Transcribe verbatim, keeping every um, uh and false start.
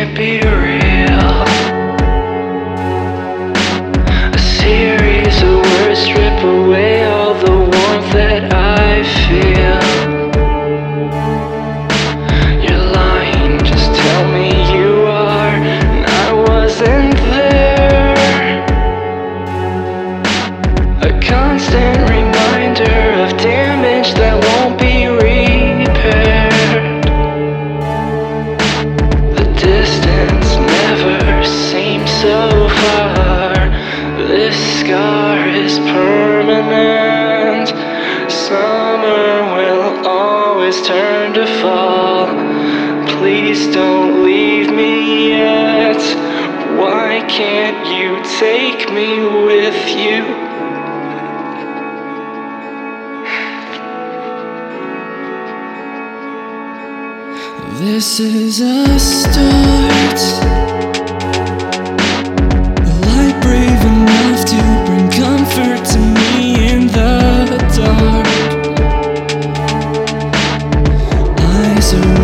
can't be real. A series of words strip away all the warmth that I feel. You're lying, just tell me you are, and I wasn't there. A constant reminder of damage that won't be repaired. The distance never seems so far. This scar is permanent. Summer will always turn to fall. Please don't leave me yet. Why can't you take me with you? This is a start, a light brave enough to bring comfort to me in the dark. Eyes are